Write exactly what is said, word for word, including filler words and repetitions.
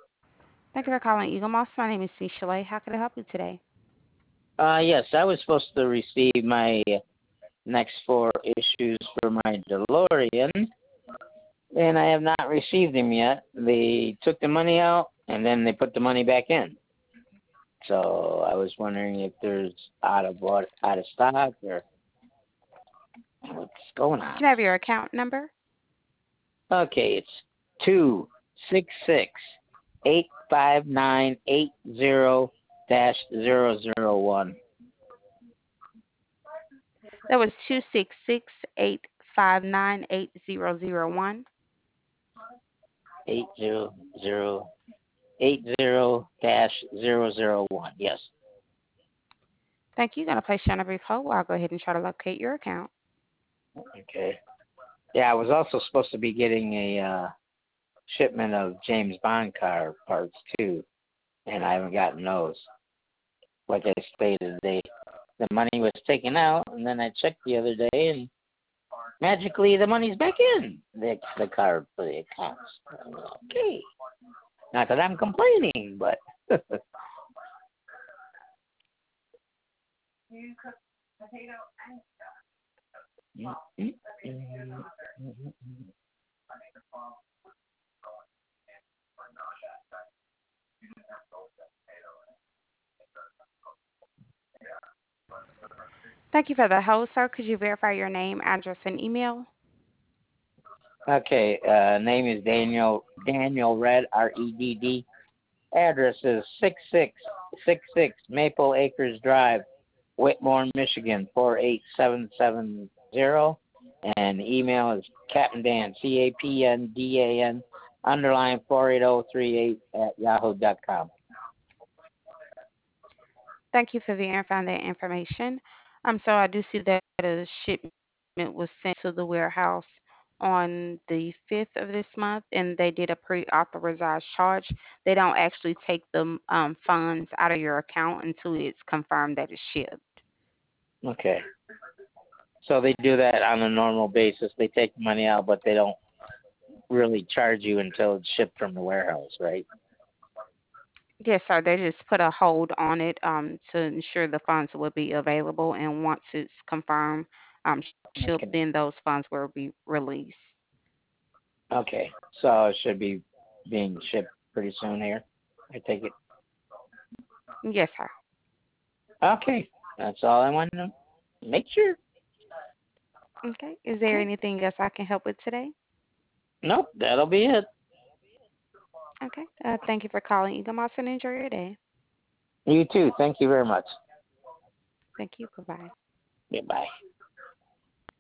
Thank you for calling Eagle Moss. My name is Cecily. How can I help you today? Uh, yes, I was supposed to receive my next four issues for my DeLorean, and I have not received them yet. They took the money out, and then they put the money back in. So I was wondering if there's out of what out of stock or what's going on. Can I have your account number? Okay, it's two six six eight five nine eight zero dash zero zero one. That was two six six eight five nine eight zero zero one. Eight zero zero eight zero dash zero zero one. Yes. Thank you. Going to place you on a brief hold while I'll go ahead and try to locate your account. Okay. Yeah, I was also supposed to be getting a uh, shipment of James Bond car parts too, and I haven't gotten those. Like I stated, they the money was taken out, and then I checked the other day, and magically the money's back in the the card for the accounts. Okay. Not that I'm complaining, but Thank you for the hold, sir. Could you verify your name, address, and email? okay. Uh, name is Daniel Daniel Red R E D D. Address is six six six six Maple Acres Drive, Whitmore, Michigan four eight seven seven zero. And email is Captain Dan C A P N D A N underline four eight zero three eight at yahoo dot com. Thank you for verifying that information. Um, so I do see that a shipment was sent to the warehouse on the fifth of this month, and they did a pre-authorized charge. They don't actually take the um, funds out of your account until it's confirmed that it's shipped. Okay. So they do that on a normal basis. They take the money out, but they don't really charge you until it's shipped from the warehouse, right? Yes, sir. They just put a hold on it um, to ensure the funds will be available, and once it's confirmed, um, shipped, Okay. then those funds will be released. Okay. So it should be being shipped pretty soon here. I take it. Yes, sir. Okay. That's all I wanted to make sure. Okay. Is there Okay. anything else I can help with today? Nope. That'll be it. Okay. Uh, thank you for calling Eagle Moss and enjoy your day. You too. Thank you very much. Thank you. Bye bye. Goodbye.